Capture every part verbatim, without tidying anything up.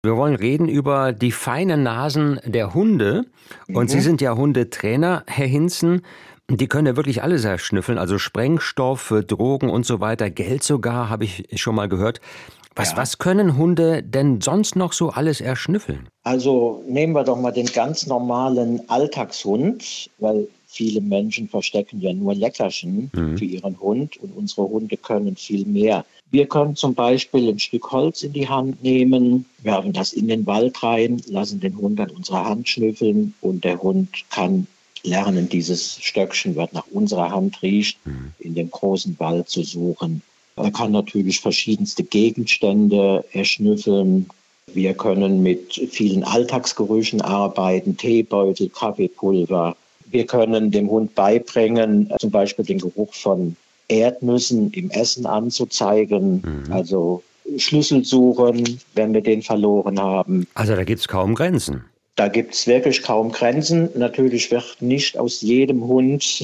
Wir wollen reden über die feinen Nasen der Hunde. Und Mhm. Sie sind ja Hundetrainer, Herr Hinzen. Die können ja wirklich alles erschnüffeln, also Sprengstoff, Drogen und so weiter. Geld sogar, habe ich schon mal gehört. Was, Ja. was können Hunde denn sonst noch so alles erschnüffeln? Also nehmen wir doch mal den ganz normalen Alltagshund, weil viele Menschen verstecken ja nur Leckerchen Mhm. für ihren Hund und unsere Hunde können viel mehr. Wir können zum Beispiel ein Stück Holz in die Hand nehmen, werfen das in den Wald rein, lassen den Hund an unserer Hand schnüffeln und der Hund kann lernen, dieses Stöckchen, was nach unserer Hand riecht, Mhm. in dem großen Wald zu suchen. Er kann natürlich verschiedenste Gegenstände erschnüffeln. Wir können mit vielen Alltagsgerüchen arbeiten, Teebeutel, Kaffeepulver. Wir können dem Hund beibringen, zum Beispiel den Geruch von Erdnüssen im Essen anzuzeigen. Mhm. Also Schlüssel suchen, wenn wir den verloren haben. Also da gibt's kaum Grenzen. Da gibt es wirklich kaum Grenzen. Natürlich wird nicht aus jedem Hund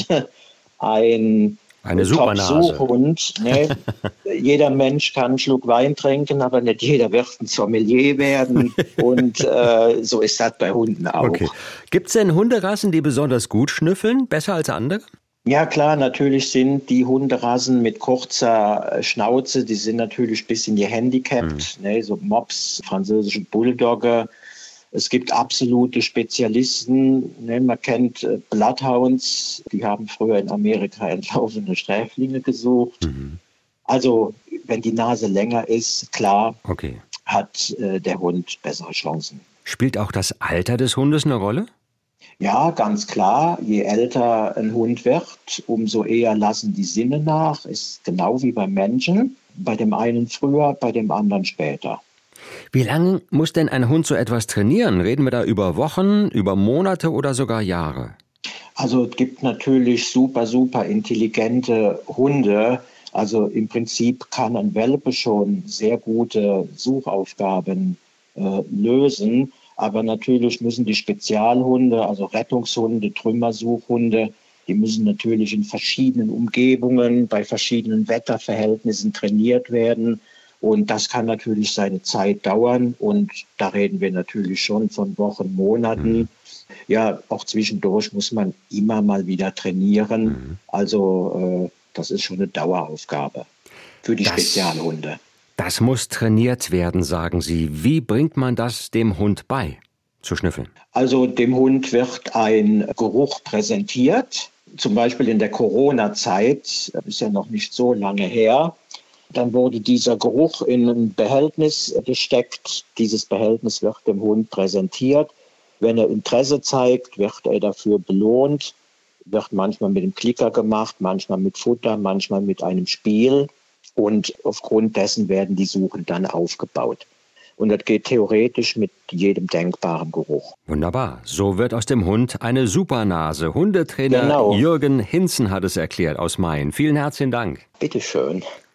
ein Eine Supernase. Top-Suchhund. Ne? Jeder Mensch kann einen Schluck Wein trinken, aber nicht jeder wird ein Sommelier werden. Und äh, so ist das bei Hunden auch. Okay. Gibt's denn Hunderassen, die besonders gut schnüffeln, besser als andere? Ja klar, natürlich sind die Hunderassen mit kurzer Schnauze, die sind natürlich ein bisschen gehandicapt. Ne? So Mops, französische Bulldogge. Es gibt absolute Spezialisten. Ne? Man kennt äh, Bloodhounds, die haben früher in Amerika entlaufene Sträflinge gesucht. Mhm. Also wenn die Nase länger ist, klar, Okay. hat äh, der Hund bessere Chancen. Spielt auch das Alter des Hundes eine Rolle? Ja, ganz klar, je älter ein Hund wird, umso eher lassen die Sinne nach. Ist genau wie beim Menschen. Bei dem einen früher, bei dem anderen später. Wie lange muss denn ein Hund so etwas trainieren? Reden wir da über Wochen, über Monate oder sogar Jahre? Also es gibt natürlich super, super intelligente Hunde. Also im Prinzip kann ein Welpe schon sehr gute Suchaufgaben äh, lösen. Aber natürlich müssen die Spezialhunde, also Rettungshunde, Trümmersuchhunde, die müssen natürlich in verschiedenen Umgebungen, bei verschiedenen Wetterverhältnissen trainiert werden. Und das kann natürlich seine Zeit dauern. Und da reden wir natürlich schon von Wochen, Monaten. Mhm. Ja, auch zwischendurch muss man immer mal wieder trainieren. Mhm. Also äh, das ist schon eine Daueraufgabe für die Das- Spezialhunde. Das muss trainiert werden, sagen Sie. Wie bringt man das dem Hund bei, zu schnüffeln? Also dem Hund wird ein Geruch präsentiert, zum Beispiel in der Corona-Zeit, das ist ja noch nicht so lange her. Dann wurde dieser Geruch in ein Behältnis gesteckt. Dieses Behältnis wird dem Hund präsentiert. Wenn er Interesse zeigt, wird er dafür belohnt. Wird manchmal mit dem Klicker gemacht, manchmal mit Futter, manchmal mit einem Spiel. Und aufgrund dessen werden die Suchen dann aufgebaut. Und das geht theoretisch mit jedem denkbaren Geruch. Wunderbar. So wird aus dem Hund eine Supernase. Hundetrainer Genau. Jürgen Hinzen hat es erklärt aus Mayen. Vielen herzlichen Dank. Bitteschön.